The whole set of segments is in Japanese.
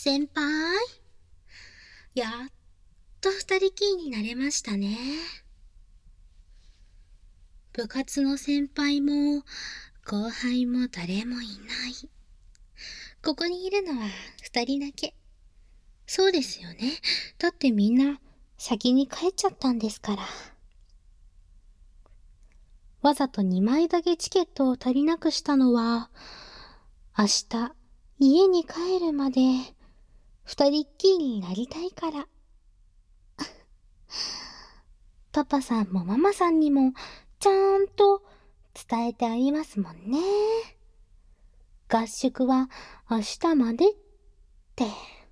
先輩、やっと二人きりになれましたね。部活の先輩も後輩も誰もいない。ここにいるのは二人だけ。そうですよね。だってみんな先に帰っちゃったんですから。わざと2枚だけチケットを足りなくしたのは、明日家に帰るまで二人っきりになりたいから。パパさんもママさんにもちゃんと伝えてありますもんね。合宿は明日までって。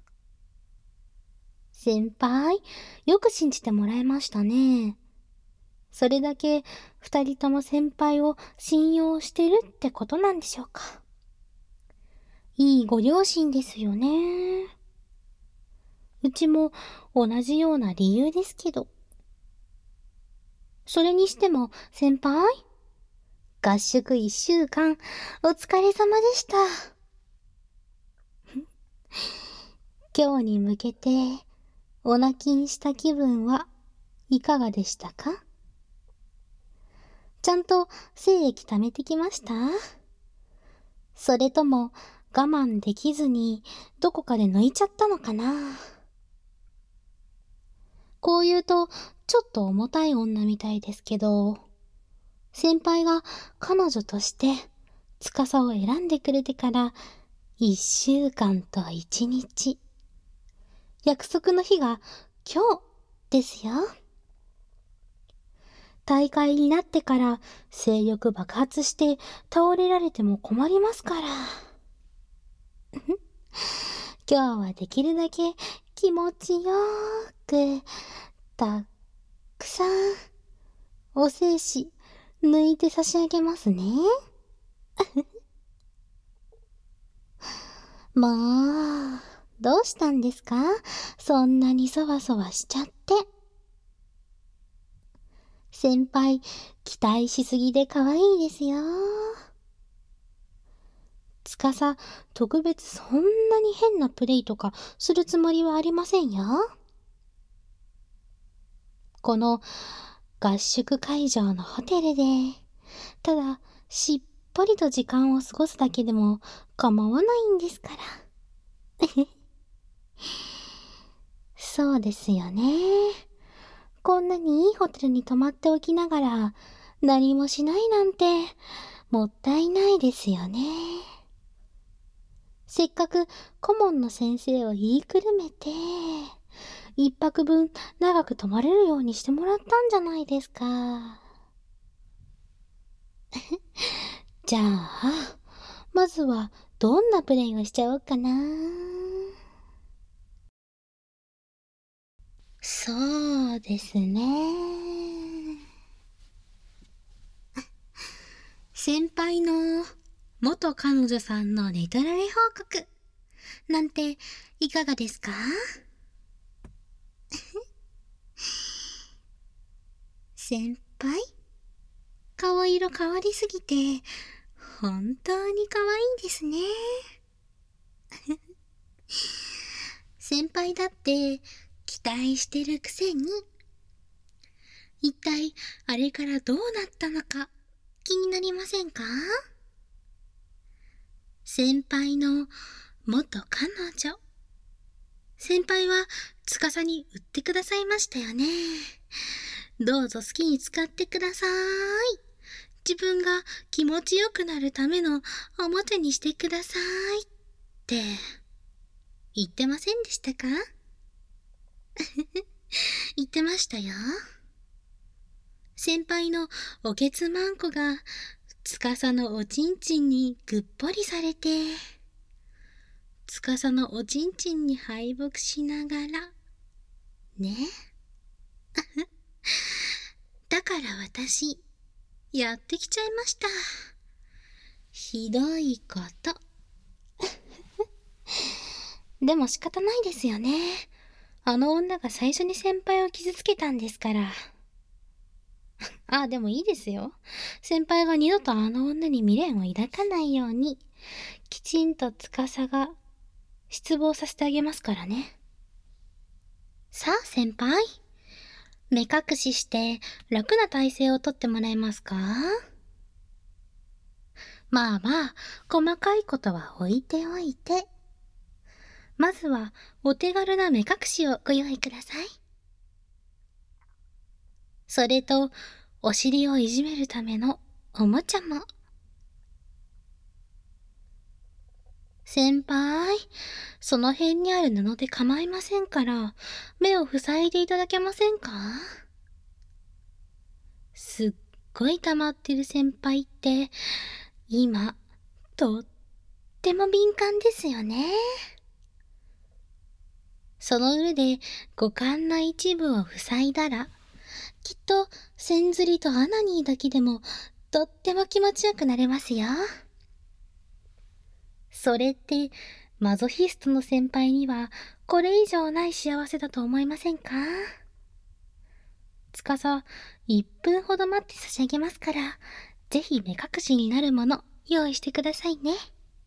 先輩、よく信じてもらえましたね。それだけ二人とも先輩を信用してるってことなんでしょうか。いいご両親ですよね。うちも同じような理由ですけど。それにしても先輩、合宿1週間お疲れ様でした。今日に向けてお泣きした気分はいかがでしたか？ちゃんと精液貯めてきました？それとも我慢できずにどこかで抜いちゃったのかな？こう言うとちょっと重たい女みたいですけど、先輩が彼女として司を選んでくれてから1週間と1日。約束の日が今日ですよ。大会になってから性欲爆発して倒れられても困りますから。今日はできるだけ気持ちよく、たくさんお精子抜いて差し上げますね。もう、どうしたんですか？そんなにそわそわしちゃって。先輩、期待しすぎで可愛いですよ。特別そんなに変なプレイとかするつもりはありませんよ。この合宿会場のホテルで、ただしっぽりと時間を過ごすだけでも構わないんですから。そうですよね。こんなにいいホテルに泊まっておきながら何もしないなんてもったいないですよね。せっかく顧問の先生を言いくるめて、一泊分長く泊まれるようにしてもらったんじゃないですか。じゃあ、まずはどんなプレイをしちゃおうかな。そうですね。先輩の元彼女さんの寝取られ報告なんていかがですか？先輩、顔色変わりすぎて本当に可愛いですね。先輩だって期待してるくせに、一体あれからどうなったのか気になりませんか？先輩の元彼女。先輩は司に売ってくださいましたよね。どうぞ好きに使ってください。自分が気持ちよくなるためのおもちゃにしてくださいって言ってませんでしたか？言ってましたよ。先輩のおけつまんこが司のおちんちんにぐっぽりされて、司のおちんちんに敗北しながらね。だから私やってきちゃいました。ひどいこと。でも仕方ないですよね。あの女が最初に先輩を傷つけたんですから。あ、でもいいですよ。先輩が二度とあの女に未練を抱かないように、きちんと司が失望させてあげますからね。さあ先輩、目隠しして楽な体勢をとってもらえますか？まあまあ、細かいことは置いておいて、まずはお手軽な目隠しをご用意ください。それと、お尻をいじめるためのおもちゃも。先輩、その辺にある布で構いませんから、目を塞いでいただけませんか？すっごい溜まってる先輩って、今、とっても敏感ですよね。その上で五感な一部を塞いだら、きっと千釣りとアナニーだけでもとっても気持ちよくなれますよ。それってマゾヒストの先輩にはこれ以上ない幸せだと思いませんか？つかさ、1分ほど待って差し上げますから、ぜひ目隠しになるもの用意してくださいね。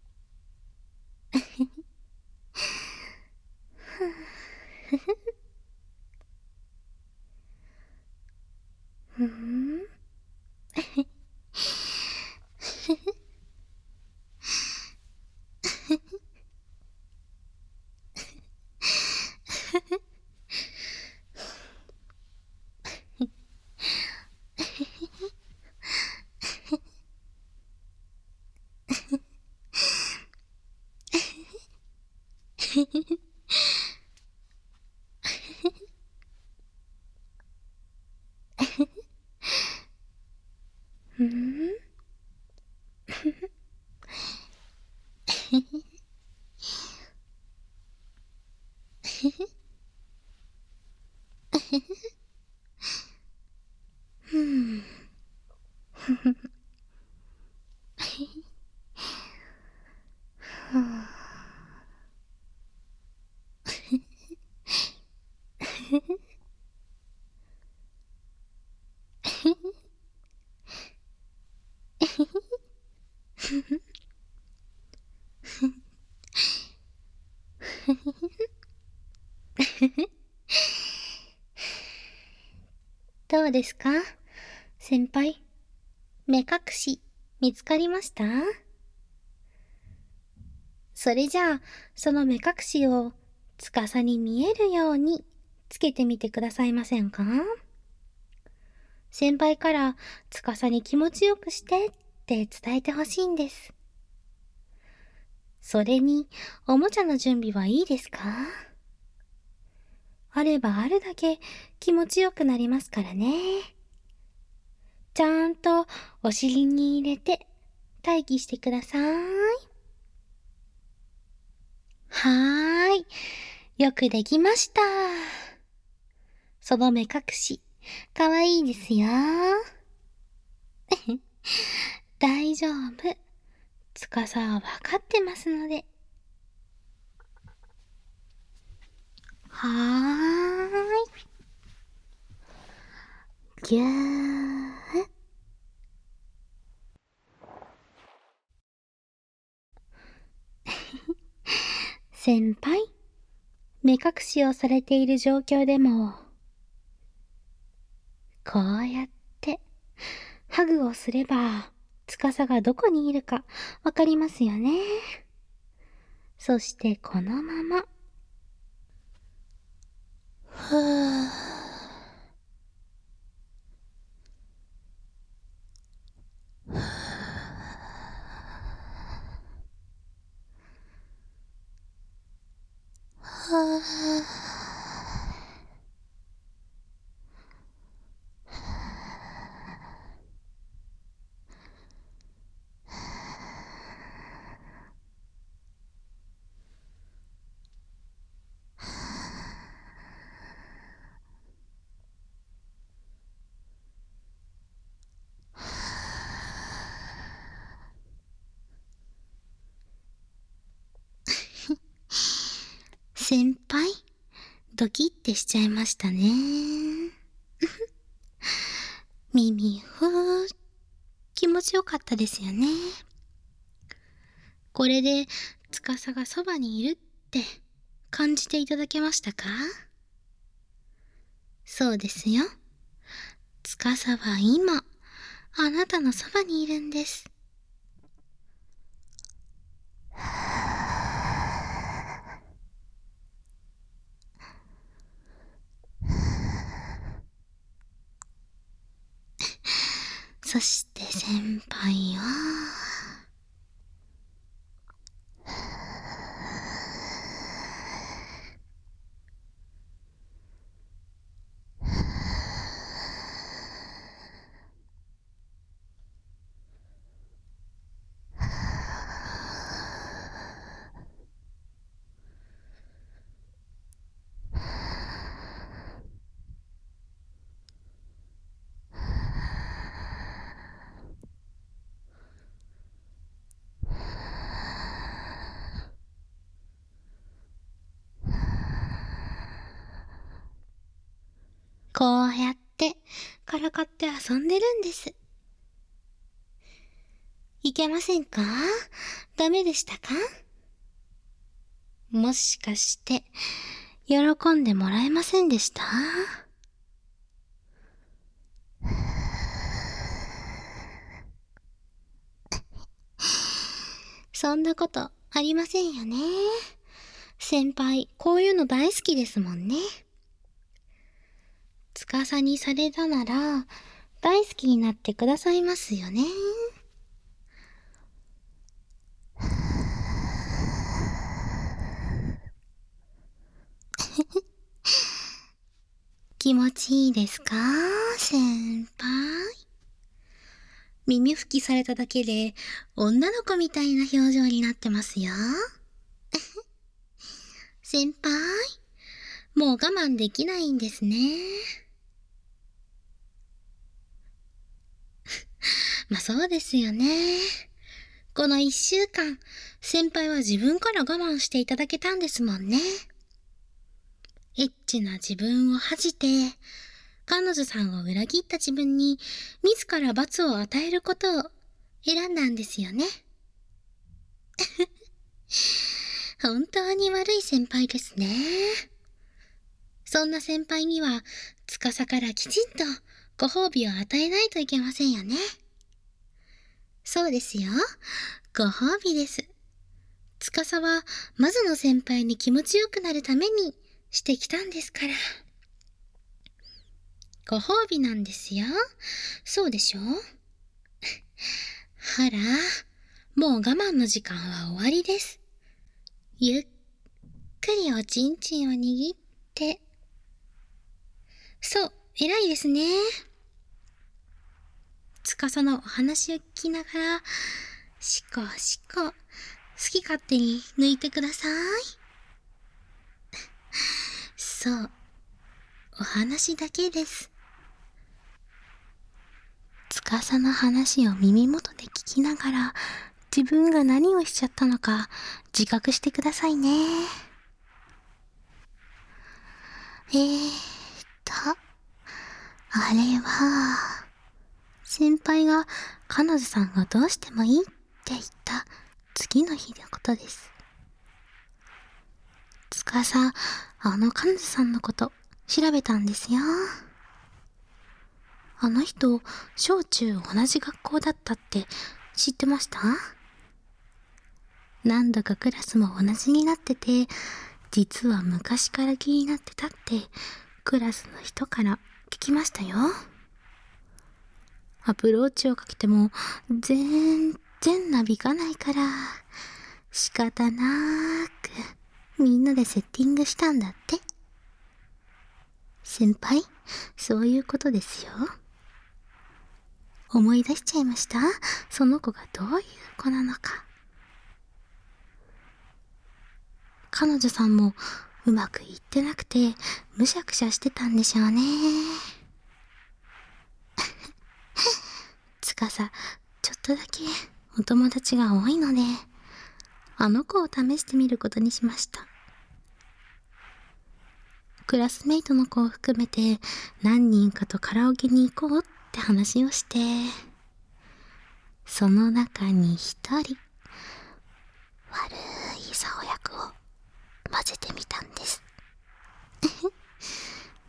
ふん。ふん。ふん。どうですか先輩、目隠し見つかりました？それじゃあ、その目隠しを司に見えるようにつけてみてくださいませんか？先輩から司に気持ちよくしてって伝えてほしいんです。それに、おもちゃの準備はいいですか？あればあるだけ気持ちよくなりますからね。ちゃんとお尻に入れて待機してください。はーい。よくできました。その目隠し、かわいいですよ。大丈夫。司はわかってますので。はーい。ぎゅー。先輩、目隠しをされている状況でも、こうやってハグをすれば、司がどこにいるかわかりますよね。そしてこのまま、ふぅ。先輩、ドキッてしちゃいましたね。耳ふー、気持ちよかったですよね。これで、司がそばにいるっって感じていただけましたか？そうですよ。司は今、あなたのそばにいるんです。そして先輩は、こうやってからかって遊んでるんです。いけませんか？ダメでしたか？もしかして、喜んでもらえませんでした？そんなことありませんよね。先輩、こういうの大好きですもんね。司にされたなら、大好きになってくださいますよね。気持ちいいですか、先輩？耳拭きされただけで、女の子みたいな表情になってますよ。先輩、もう我慢できないんですね。まあそうですよね。この1週間、先輩は自分から我慢していただけたんですもんね。エッチな自分を恥じて、彼女さんを裏切った自分に自ら罰を与えることを選んだんですよね。本当に悪い先輩ですね。そんな先輩には、司からきちんとご褒美を与えないといけませんよね。そうですよ。ご褒美です。司は、まずの先輩に気持ちよくなるためにしてきたんですから。ご褒美なんですよ。そうでしょ？ほら、もう我慢の時間は終わりです。ゆっくりおちんちんを握って。そう、偉いですね。司のお話を聞きながら、しこしこ、好き勝手に抜いてください。そう、お話だけです。司の話を耳元で聞きながら、自分が何をしちゃったのか自覚してくださいね。あれは、先輩が彼女さんがどうしてもいいって言った次の日のことです。司、あの彼女さんのこと調べたんですよ。あの人、小中同じ学校だったって知ってました？何度かクラスも同じになってて、実は昔から気になってたってクラスの人から聞きましたよ。アプローチをかけても全然なびかないから仕方なーくみんなでセッティングしたんだって。先輩、そういうことですよ。思い出しちゃいました？その子がどういう子なのか。彼女さんもうまくいってなくてむしゃくしゃしてたんでしょうね。司、ちょっとだけお友達が多いので、あの子を試してみることにしました。クラスメイトの子を含めて何人かとカラオケに行こうって話をして、その中に一人、悪い竿役を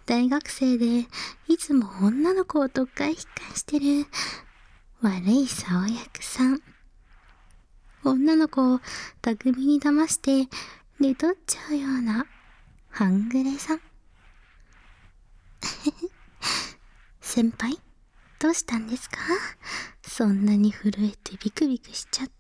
大学生でいつも女の子をとっかえひっかえしてる悪い竿役さん。女の子を巧みに騙して寝取っちゃうような半グレさん。先輩、どうしたんですか？そんなに震えてビクビクしちゃって。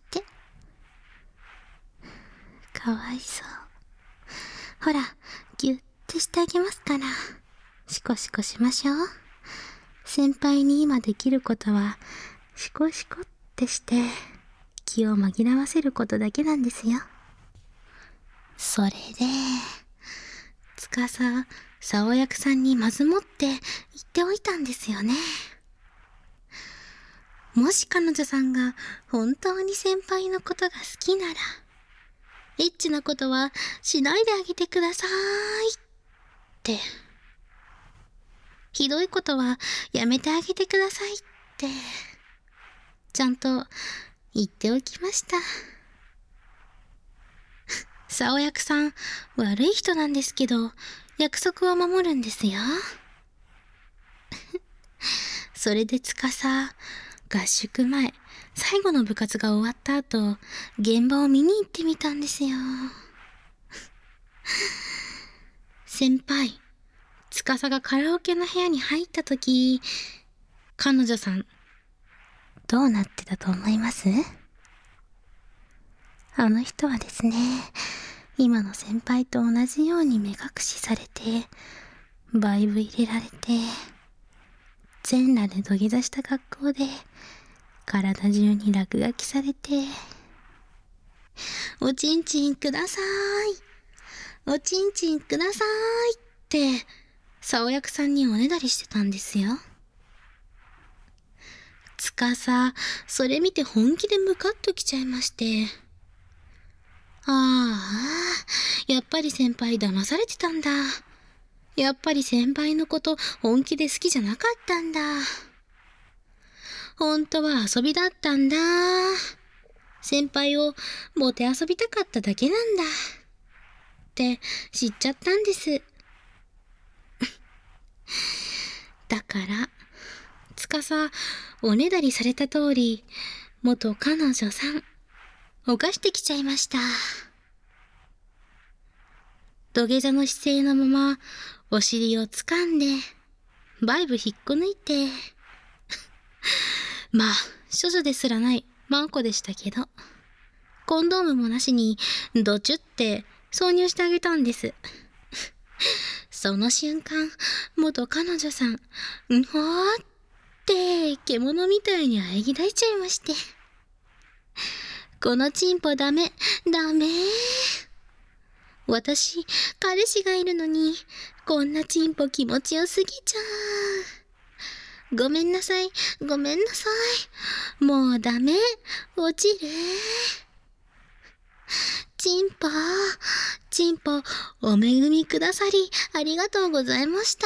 かわいそう。ほら、ぎゅってしてあげますから。シコシコしましょう。先輩に今できることは、シコシコってして、気を紛らわせることだけなんですよ。それで、竿役さんにまずもって言っておいたんですよね。もし彼女さんが本当に先輩のことが好きなら、エッチなことはしないであげてくださいって。ひどいことはやめてあげてくださいって、ちゃんと言っておきました。竿役さん、悪い人なんですけど、約束を守るんですよ。それで合宿前、最後の部活が終わった後、現場を見に行ってみたんですよ。先輩、司がカラオケの部屋に入った時、彼女さん、どうなってたと思います？あの人はですね、今の先輩と同じように目隠しされて、バイブ入れられて、全裸で土下座した格好で、体中に落書きされて、おちんちんください。おちんちんくださいって、竿役さんにおねだりしてたんですよ。それ見て本気でムカッときちゃいまして。やっぱり先輩騙されてたんだ。やっぱり先輩のこと本気で好きじゃなかったんだ。本当は遊びだったんだ。先輩をもてあそびたかっただけなんだ。って知っちゃったんです。だから、おねだりされた通り、元彼女さん、犯してきちゃいました。土下座の姿勢のまま、お尻を掴んで、バイブ引っこ抜いて、まあ、処女ですらないマンコでしたけど、コンドームもなしに、ドチュって挿入してあげたんです。その瞬間、元彼女さん、ほーって、獣みたいに喘ぎ出しちゃいまして。このチンポダメ。私、彼氏がいるのに、こんなチンポ気持ちよすぎちゃう。ごめんなさい。もうダメ。落ちる。チンポ、お恵みくださり、ありがとうございました。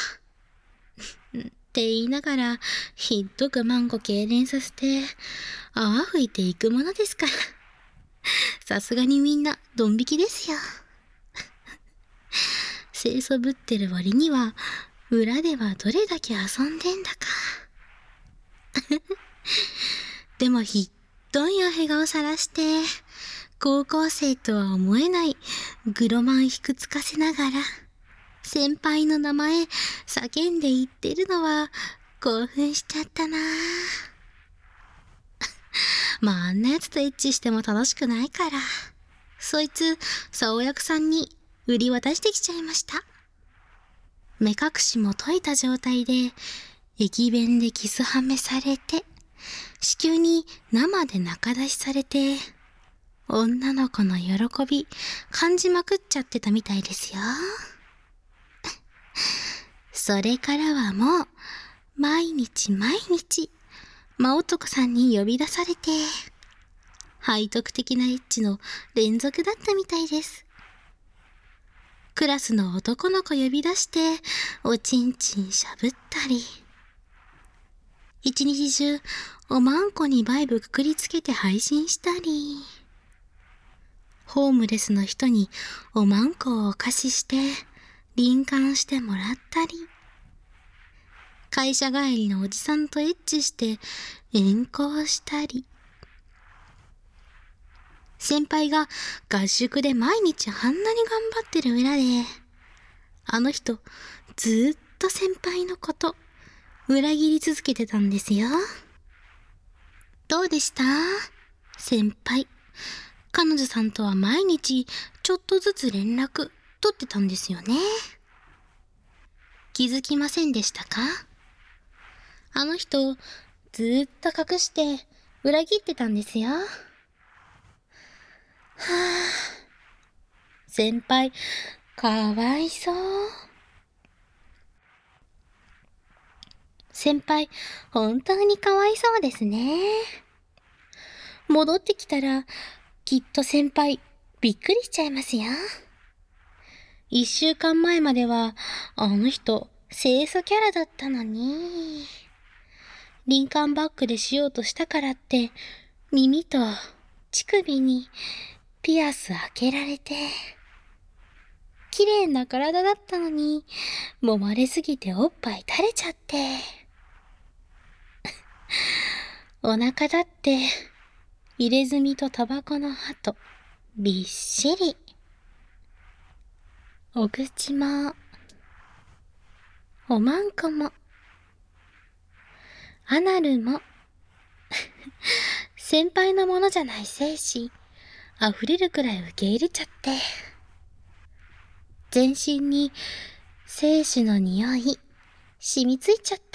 って言いながら、ひっどくマンコ痙攣させて、泡吹いていくものですから。さすがにみんな、ドン引きですよ。清楚ぶってる割には、裏ではどれだけ遊んでんだか。でもひっどいおへ顔さらして、高校生とは思えないグロマンひくつかせながら、先輩の名前叫んで言ってるのは興奮しちゃったな。まああんなやつとエッチしても楽しくないから、そいつ竿役さんに売り渡してきちゃいました。目隠しも解いた状態で、駅弁でキスハメされて、子宮に生で中出しされて、女の子の喜び感じまくっちゃってたみたいですよ。それからはもう、毎日、真男さんに呼び出されて、背徳的なエッチの連続だったみたいです。クラスの男の子呼び出して、おちんちんしゃぶったり、一日中、おまんこにバイブくくりつけて配信したり、ホームレスの人におまんこをお貸しして、 輪姦してもらったり、会社帰りのおじさんとエッチして遠行したり、先輩が合宿で毎日あんなに頑張ってる裏で、あの人ずーっと先輩のこと裏切り続けてたんですよ。どうでした？先輩。彼女さんとは毎日ちょっとずつ連絡取ってたんですよね。気づきませんでしたか？あの人ずーっと隠して裏切ってたんですよ。はぁ、先輩、かわいそう。先輩、本当にかわいそうですね。戻ってきたら、きっと先輩、びっくりしちゃいますよ。1週間前までは、あの人、清楚キャラだったのに。リンカーンバックでしようとしたからって、耳と乳首にピアス開けられて、綺麗な体だったのに、揉まれすぎておっぱい垂れちゃって。お腹だって、入れ墨とタバコの跡、びっしり。お口も、おまんこも、アナルも、先輩のものじゃない精子、溢れるくらい受け入れちゃって。全身に精子の匂い、染みついちゃった。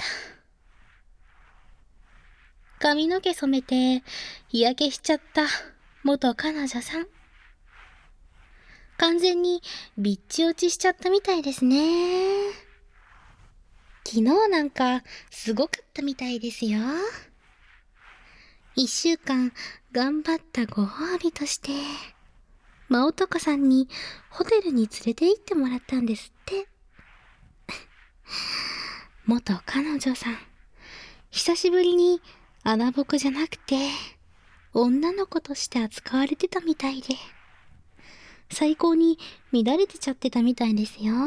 髪の毛染めて日焼けしちゃった元彼女さん。完全にビッチ落ちしちゃったみたいですね。昨日なんかすごかったみたいですよ。1週間頑張ったご褒美として、真男さんにホテルに連れて行ってもらったんですって。元彼女さん、久しぶりに穴ぼこじゃなくて、女の子として扱われてたみたいで、最高に乱れてちゃってたみたいですよ。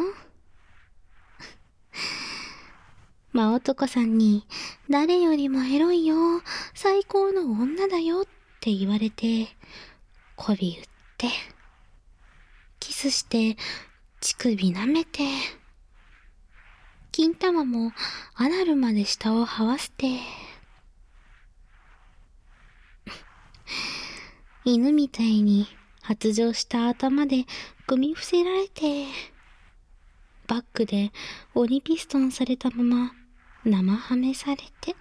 真男さんに、誰よりもエロいよ、最高の女だよって言われて、媚び打って、キスして、乳首舐めて、金玉もアナルまで下を這わせて、犬みたいに発情した頭で組み伏せられて、バックで鬼ピストンされたまま生ハメされて、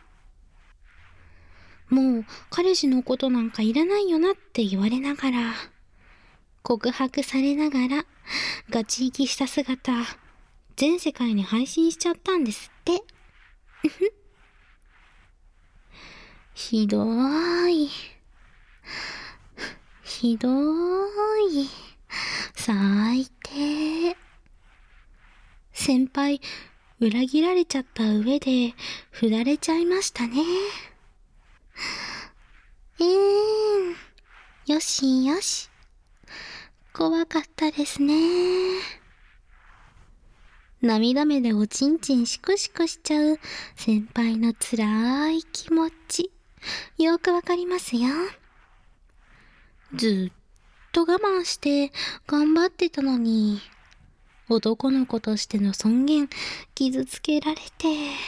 もう彼氏のことなんかいらないよなって言われながら、告白されながらガチ生きした姿、全世界に配信しちゃったんですって。ひどーい。ひどーい。最低。先輩、裏切られちゃった上で、振られちゃいましたね。よしよし。怖かったですね。涙目でおちんちんシクシクしちゃう先輩の辛い気持ち、よくわかりますよ。ずっと我慢して頑張ってたのに、男の子としての尊厳傷つけられて、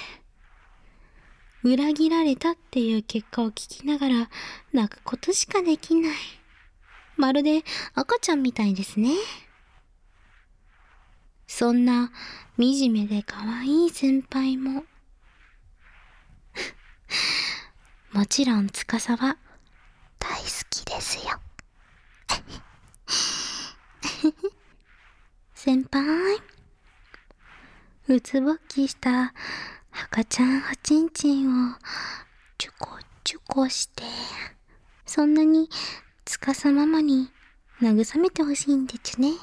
裏切られたっていう結果を聞きながら泣くことしかできない。まるで赤ちゃんみたいですね。そんな惨めで可愛い先輩ももちろん司は大好きですよ。先輩、うつぼっきした赤ちゃんおちんちんをチュコチュコして、そんなに司ママに慰めてほしいんでちゅね。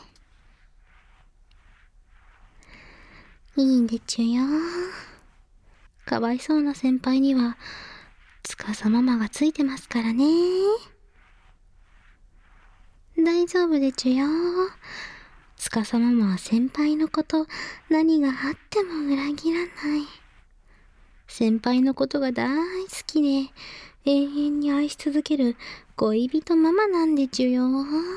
いいんでちゅよ。かわいそうな先輩には司ママがついてますからね。大丈夫でちゅよ。 司ママは先輩のこと何があっても裏切らない。先輩のことが大好きで永遠に愛し続ける恋人ママなんでちゅよ。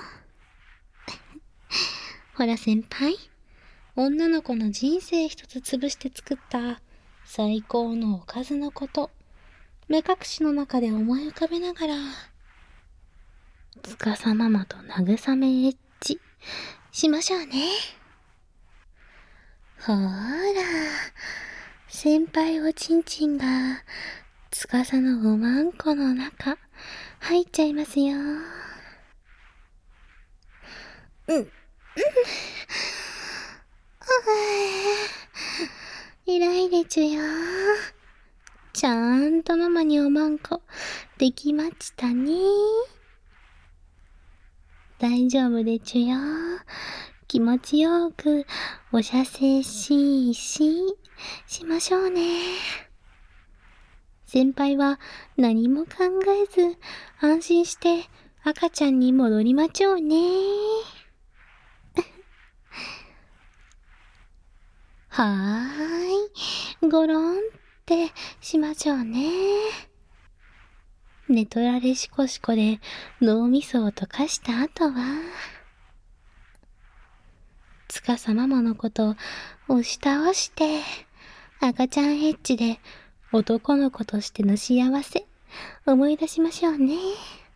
ほら先輩、女の子の人生一つ潰して作った最高のおかずのこと、目隠しの中で思い浮かべながら、司ママと慰めエッチしましょうね。ほーら、先輩おちんちんが司のおまんこの中入っちゃいますよ。偉いでちゅよ。ちゃんとママにおまんこできましたね。大丈夫でちゅよ。気持ちよくおしゃせしましょうね。先輩は何も考えず安心して赤ちゃんに戻りまちょうね。はーい、ごろんってしましょうね。寝取られしこしこで脳みそを溶かした後は、司ママのこと押し倒して赤ちゃんエッチで男の子としての幸せ思い出しましょうね。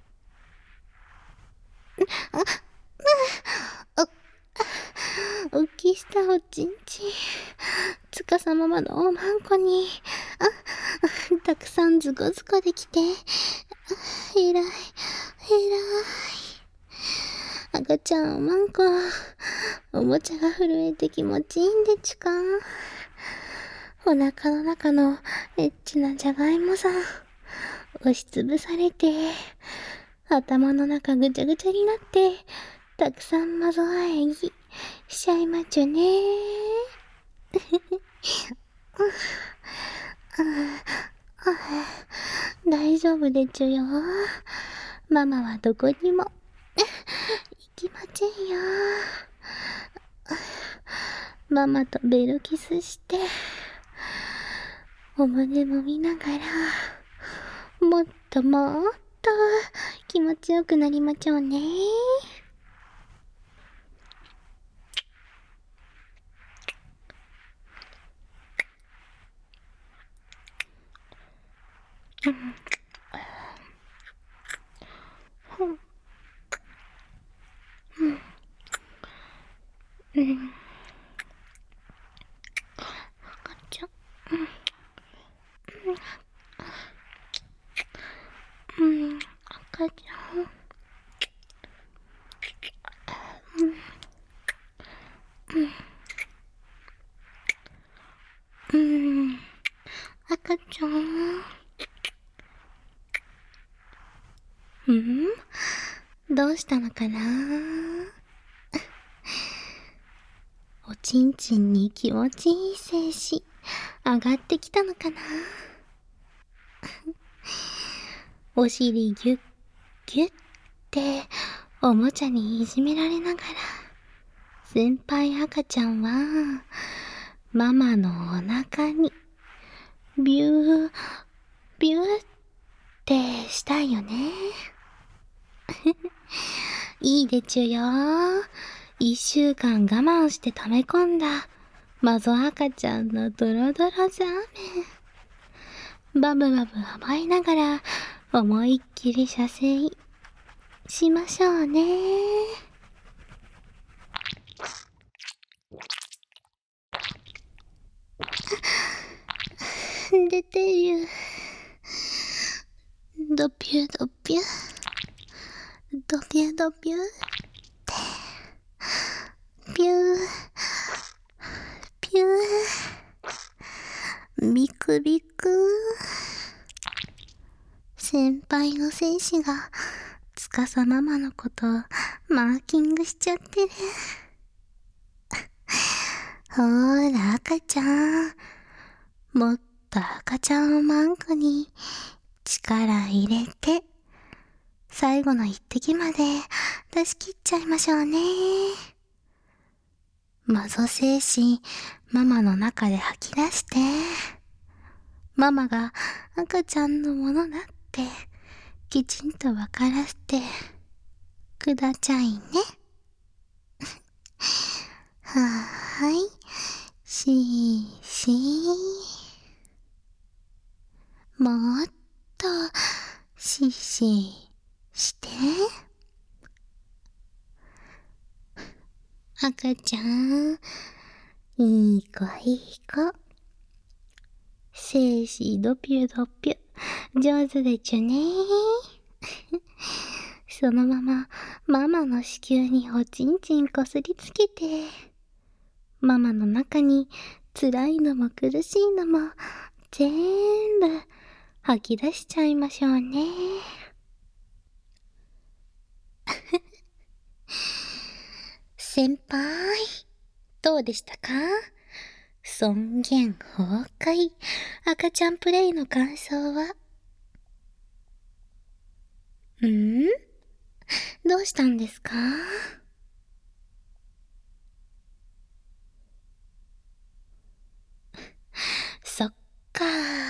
浮きしたおちんちん、司ママのおまんこにたくさんズコズコできて、えらい赤ちゃんおまんこ、おもちゃが震えて気持ちいいんでちゅか。お腹の中のエッチなじゃがいもさん押しつぶされて、頭の中ぐちゃぐちゃになって、たくさんまぞあえぎしちゃいまちゅね。大丈夫でちゅよ。ママはどこにも行きませんよ。ママとベロキスしてお胸も見ながら、もっともっと気持ちよくなりまちょうね。赤ちゃん、赤ちゃん、赤ちゃん、どうしたのかな。おちんちんに気持ちいい精子上がってきたのかな。お尻ギュッギュッっておもちゃにいじめられながら、先輩赤ちゃんはママのお腹にビュービューってしたいよね。いいでちゅよ。1週間我慢して溜め込んだマゾ赤ちゃんのドロドロザーメン、バブバブ甘いながら思いっきり射精しましょうね。出てる。ドピュドピュドピュドピュってピューピュー、ビクビク。先輩の戦士が司ママのことマーキングしちゃってる。ほーら赤ちゃん、もっと赤ちゃんをマンコに力入れて最後の一滴まで出し切っちゃいましょうね。 マゾ精子、ママの中で吐き出して、ママが赤ちゃんのものだってきちんとわからせてくだちゃいね。はーい、しーしー。もっとしーしーして。赤ちゃん、いい子いい子。精子ドピュドピュ、上手でちゅねそのままママの子宮におちんちんこすりつけて、ママの中に辛いのも苦しいのも全部吐き出しちゃいましょうね。先輩、どうでしたか？尊厳崩壊、赤ちゃんプレイの感想は？どうしたんですか？そっか。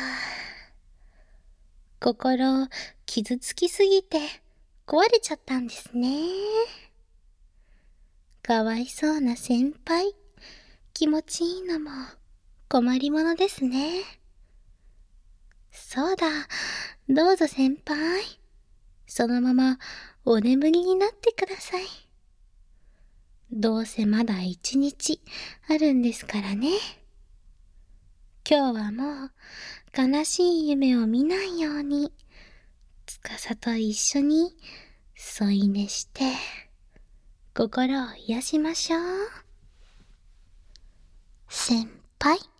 心傷つきすぎて壊れちゃったんですね。かわいそうな先輩。気持ちいいのも困りものですね。そうだ、どうぞ先輩。そのままお眠りになってください。どうせまだ一日あるんですからね。今日はもう悲しい夢を見ないように、司と一緒に添い寝して心を癒しましょう。先輩。